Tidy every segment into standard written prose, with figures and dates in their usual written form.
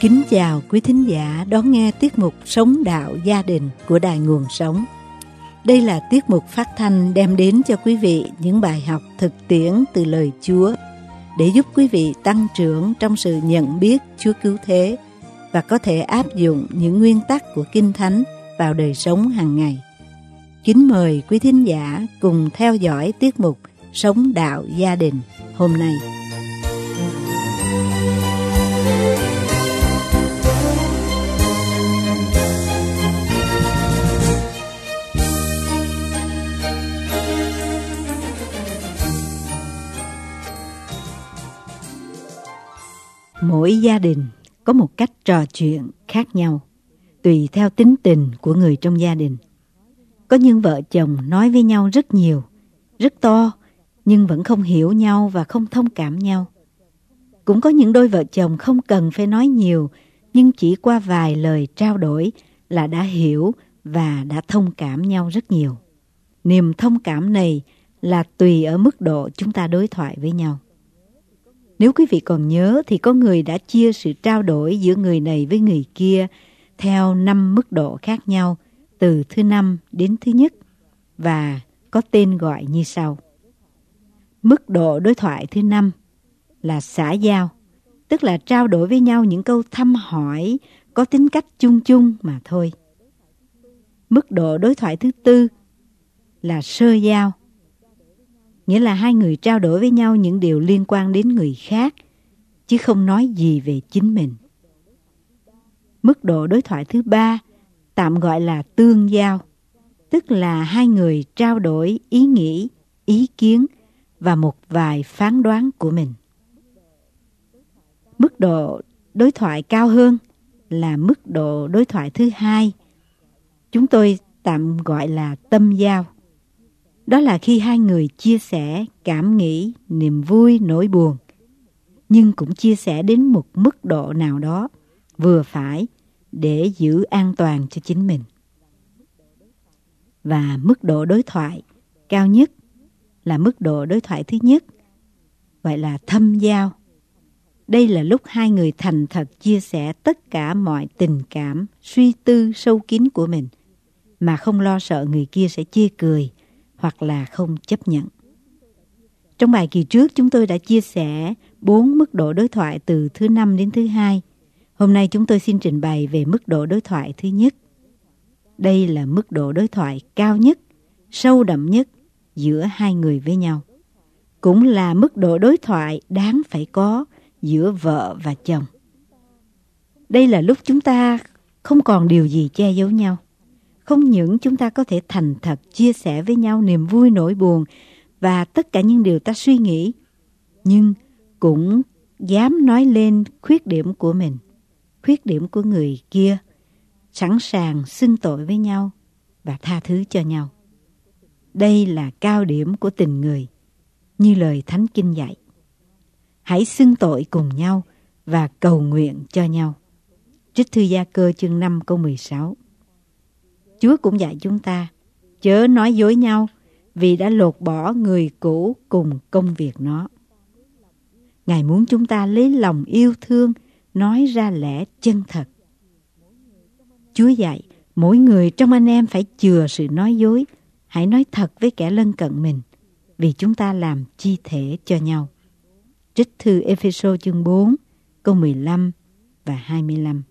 Kính chào quý thính giả đón nghe tiết mục Sống Đạo Gia Đình của Đài Nguồn Sống. Đây là tiết mục phát thanh đem đến cho quý vị những bài học thực tiễn từ lời Chúa để giúp quý vị tăng trưởng trong sự nhận biết Chúa cứu thế và có thể áp dụng những nguyên tắc của Kinh Thánh vào đời sống hàng ngày. Kính mời quý thính giả cùng theo dõi tiết mục Sống Đạo Gia Đình hôm nay. Mỗi gia đình có một cách trò chuyện khác nhau, tùy theo tính tình của người trong gia đình. Có những vợ chồng nói với nhau rất nhiều, rất to, nhưng vẫn không hiểu nhau và không thông cảm nhau. Cũng có những đôi vợ chồng không cần phải nói nhiều, nhưng chỉ qua vài lời trao đổi là đã hiểu và đã thông cảm nhau rất nhiều. Niềm thông cảm này là tùy ở mức độ chúng ta đối thoại với nhau. Nếu quý vị còn nhớ thì có người đã chia sự trao đổi giữa người này với người kia theo 5 mức độ khác nhau, từ thứ 5 đến thứ nhất, và có tên gọi như sau. Mức độ đối thoại thứ 5 là xã giao, tức là trao đổi với nhau những câu thăm hỏi có tính cách chung chung mà thôi. Mức độ đối thoại thứ 4 là sơ giao, nghĩa là hai người trao đổi với nhau những điều liên quan đến người khác, chứ không nói gì về chính mình. Mức độ đối thoại thứ 3 tạm gọi là tương giao, tức là hai người trao đổi ý nghĩ, ý kiến và một vài phán đoán của mình. Mức độ đối thoại cao hơn là mức độ đối thoại thứ 2. Chúng tôi tạm gọi là tâm giao. Đó là khi hai người chia sẻ cảm nghĩ, niềm vui, nỗi buồn, nhưng cũng chia sẻ đến một mức độ nào đó vừa phải để giữ an toàn cho chính mình. Và mức độ đối thoại cao nhất là mức độ đối thoại thứ nhất, gọi là thâm giao. Đây là lúc hai người thành thật chia sẻ tất cả mọi tình cảm, suy tư sâu kín của mình, mà không lo sợ người kia sẽ chê cười hoặc là không chấp nhận. Trong bài kỳ trước chúng tôi đã chia sẻ 4 mức độ đối thoại từ thứ 5 đến thứ 2. Hôm nay chúng tôi xin trình bày về mức độ đối thoại thứ nhất. Đây là mức độ đối thoại cao nhất, sâu đậm nhất giữa hai người với nhau. Cũng là mức độ đối thoại đáng phải có giữa vợ và chồng. Đây là lúc chúng ta không còn điều gì che giấu nhau. Không những chúng ta có thể thành thật chia sẻ với nhau niềm vui nỗi buồn và tất cả những điều ta suy nghĩ, nhưng cũng dám nói lên khuyết điểm của mình, khuyết điểm của người kia, sẵn sàng xưng tội với nhau và tha thứ cho nhau. Đây là cao điểm của tình người, như lời Thánh Kinh dạy. Hãy xưng tội cùng nhau và cầu nguyện cho nhau. Trích thư Gia Cơ chương 5 câu 16. Chúa cũng dạy chúng ta, chớ nói dối nhau vì đã lột bỏ người cũ cùng công việc nó. Ngài muốn chúng ta lấy lòng yêu thương, nói ra lẽ chân thật. Chúa dạy, mỗi người trong anh em phải chừa sự nói dối, hãy nói thật với kẻ lân cận mình, vì chúng ta làm chi thể cho nhau. Trích thư Ê-phê-sô chương 4, câu 15 và 25.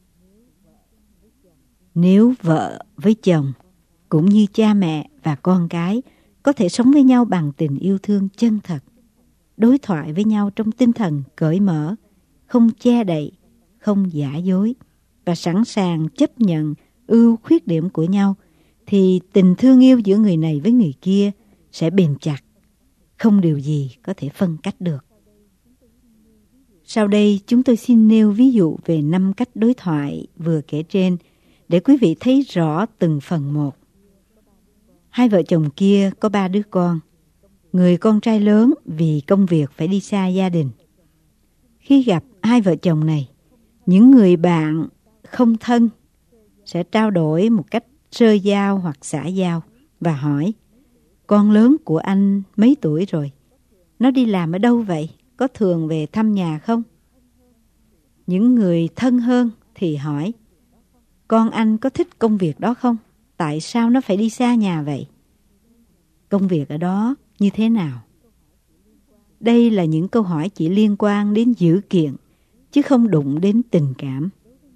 Nếu vợ với chồng, cũng như cha mẹ và con cái, có thể sống với nhau bằng tình yêu thương chân thật, đối thoại với nhau trong tinh thần cởi mở, không che đậy, không giả dối, và sẵn sàng chấp nhận ưu khuyết điểm của nhau, thì tình thương yêu giữa người này với người kia sẽ bền chặt, không điều gì có thể phân cách được. Sau đây chúng tôi xin nêu ví dụ về 5 cách đối thoại vừa kể trên để quý vị thấy rõ từng phần một. Hai vợ chồng kia có 3 đứa con. Người con trai lớn vì công việc phải đi xa gia đình. Khi gặp hai vợ chồng này, những người bạn không thân sẽ trao đổi một cách sơ giao hoặc xã giao và hỏi: con lớn của anh mấy tuổi rồi? Nó đi làm ở đâu vậy? Có thường về thăm nhà không? Những người thân hơn thì hỏi, con anh có thích công việc đó không? Tại sao nó phải đi xa nhà vậy? Công việc ở đó như thế nào? Đây là những câu hỏi chỉ liên quan đến dữ kiện, chứ không đụng đến tình cảm.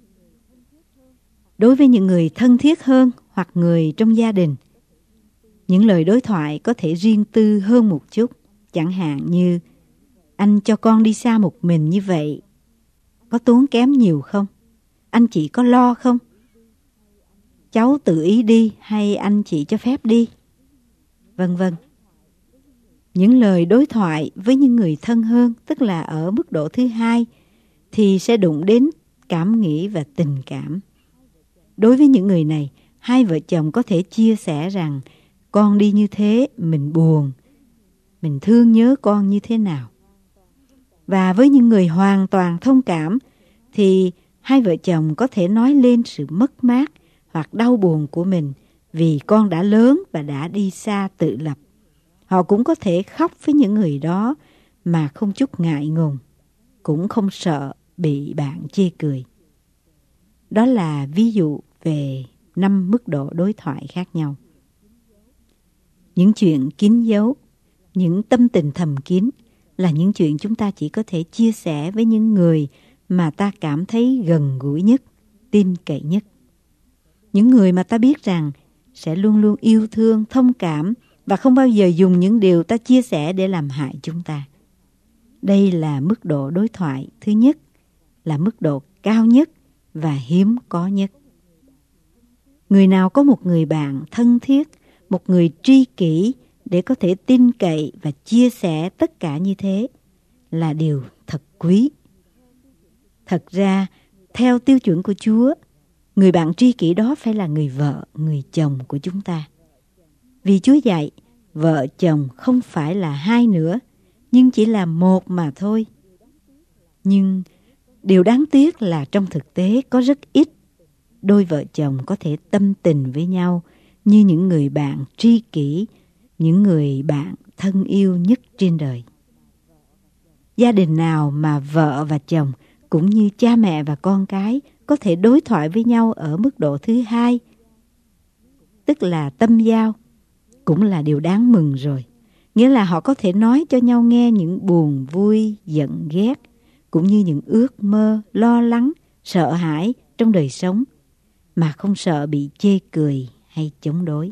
Đối với những người thân thiết hơn hoặc người trong gia đình, những lời đối thoại có thể riêng tư hơn một chút. Chẳng hạn như, anh cho con đi xa một mình như vậy, có tốn kém nhiều không? Anh chị có lo không? Cháu tự ý đi hay anh chị cho phép đi? Vân vân. Những lời đối thoại với những người thân hơn, tức là ở mức độ thứ hai, thì sẽ đụng đến cảm nghĩ và tình cảm. Đối với những người này, hai vợ chồng có thể chia sẻ rằng con đi như thế mình buồn, mình thương nhớ con như thế nào. Và với những người hoàn toàn thông cảm thì hai vợ chồng có thể nói lên sự mất mát hoặc đau buồn của mình vì con đã lớn và đã đi xa tự lập. Họ cũng có thể khóc với những người đó mà không chút ngại ngùng, cũng không sợ bị bạn chê cười. Đó là ví dụ về 5 mức độ đối thoại khác nhau. Những chuyện kín dấu, những tâm tình thầm kín là những chuyện chúng ta chỉ có thể chia sẻ với những người mà ta cảm thấy gần gũi nhất, tin cậy nhất. Những người mà ta biết rằng sẽ luôn luôn yêu thương, thông cảm và không bao giờ dùng những điều ta chia sẻ để làm hại chúng ta. Đây là mức độ đối thoại thứ nhất, là mức độ cao nhất và hiếm có nhất. Người nào có một người bạn thân thiết, một người tri kỷ để có thể tin cậy và chia sẻ tất cả như thế là điều thật quý. Thật ra, theo tiêu chuẩn của Chúa, người bạn tri kỷ đó phải là người vợ, người chồng của chúng ta. Vì Chúa dạy, vợ chồng không phải là hai nữa, nhưng chỉ là một mà thôi. Nhưng điều đáng tiếc là trong thực tế có rất ít đôi vợ chồng có thể tâm tình với nhau như những người bạn tri kỷ, những người bạn thân yêu nhất trên đời. Gia đình nào mà vợ và chồng cũng như cha mẹ và con cái có thể đối thoại với nhau ở mức độ thứ hai, tức là tâm giao, cũng là điều đáng mừng rồi. Nghĩa là họ có thể nói cho nhau nghe những buồn vui, giận ghét, cũng như những ước mơ, lo lắng, sợ hãi trong đời sống, mà không sợ bị chê cười hay chống đối.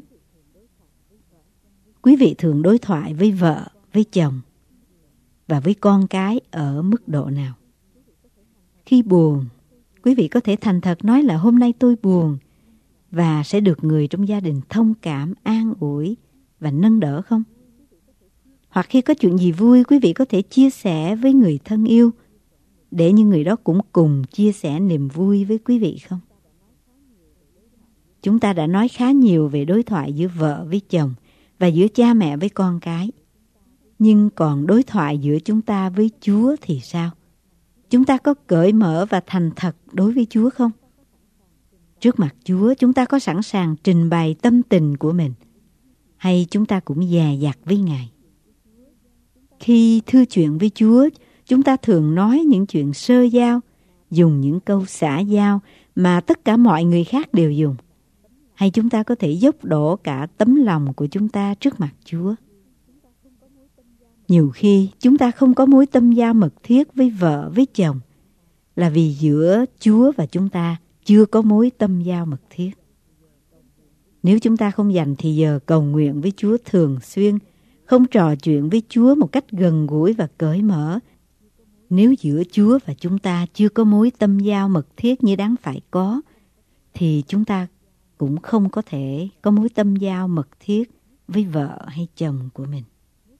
Quý vị thường đối thoại với vợ, với chồng và với con cái ở mức độ nào? Khi buồn, quý vị có thể thành thật nói là hôm nay tôi buồn và sẽ được người trong gia đình thông cảm, an ủi và nâng đỡ không? Hoặc khi có chuyện gì vui, quý vị có thể chia sẻ với người thân yêu để những người đó cũng cùng chia sẻ niềm vui với quý vị không? Chúng ta đã nói khá nhiều về đối thoại giữa vợ với chồng và giữa cha mẹ với con cái. Nhưng còn đối thoại giữa chúng ta với Chúa thì sao? Chúng ta có cởi mở và thành thật đối với Chúa không? Trước mặt Chúa, chúng ta có sẵn sàng trình bày tâm tình của mình, hay chúng ta cũng dè dặt với Ngài? Khi thưa chuyện với Chúa, chúng ta thường nói những chuyện sơ giao, dùng những câu xã giao mà tất cả mọi người khác đều dùng. Hay chúng ta có thể dốc đổ cả tấm lòng của chúng ta trước mặt Chúa? Nhiều khi chúng ta không có mối tâm giao mật thiết với vợ, với chồng, là vì giữa Chúa và chúng ta chưa có mối tâm giao mật thiết. Nếu chúng ta không dành thì giờ cầu nguyện với Chúa thường xuyên, không trò chuyện với Chúa một cách gần gũi và cởi mở, nếu giữa Chúa và chúng ta chưa có mối tâm giao mật thiết như đáng phải có, thì chúng ta cũng không có thể có mối tâm giao mật thiết với vợ hay chồng của mình.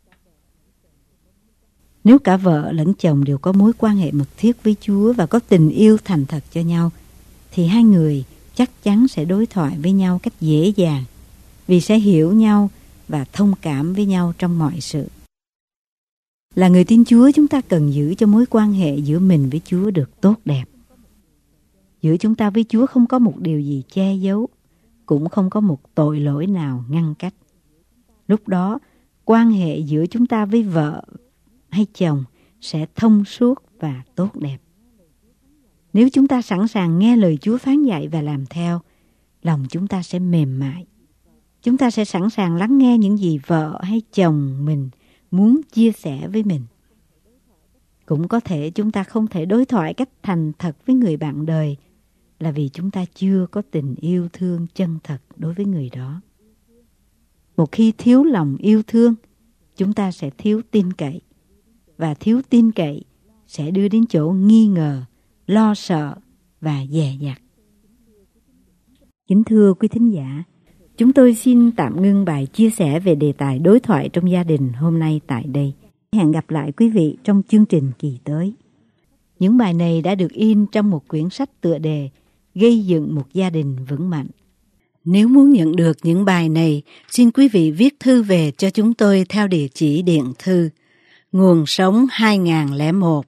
Nếu cả vợ lẫn chồng đều có mối quan hệ mật thiết với Chúa và có tình yêu thành thật cho nhau, thì hai người chắc chắn sẽ đối thoại với nhau cách dễ dàng, vì sẽ hiểu nhau và thông cảm với nhau trong mọi sự. Là người tin Chúa, chúng ta cần giữ cho mối quan hệ giữa mình với Chúa được tốt đẹp. Giữa chúng ta với Chúa không có một điều gì che giấu, cũng không có một tội lỗi nào ngăn cách. Lúc đó, quan hệ giữa chúng ta với vợ hay chồng sẽ thông suốt và tốt đẹp. Nếu chúng ta sẵn sàng nghe lời Chúa phán dạy và làm theo, lòng chúng ta sẽ mềm mại. Chúng ta sẽ sẵn sàng lắng nghe những gì vợ hay chồng mình muốn chia sẻ với mình. Cũng có thể chúng ta không thể đối thoại cách thành thật với người bạn đời là vì chúng ta chưa có tình yêu thương chân thật đối với người đó. Một khi thiếu lòng yêu thương, chúng ta sẽ thiếu tin cậy. Và thiếu tin cậy sẽ đưa đến chỗ nghi ngờ, lo sợ và dè dặt. Kính thưa quý thính giả, chúng tôi xin tạm ngưng bài chia sẻ về đề tài đối thoại trong gia đình hôm nay tại đây. Hẹn gặp lại quý vị trong chương trình kỳ tới. Những bài này đã được in trong một quyển sách tựa đề Gây dựng một gia đình vững mạnh. Nếu muốn nhận được những bài này, xin quý vị viết thư về cho chúng tôi theo địa chỉ điện thư Nguồn Sống 2001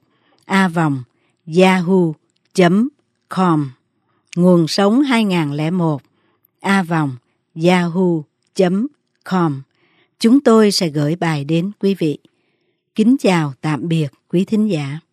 @yahoo.com. Nguồn Sống 2001 @yahoo.com. Chúng tôi sẽ gửi bài đến quý vị. Kính chào tạm biệt quý thính giả.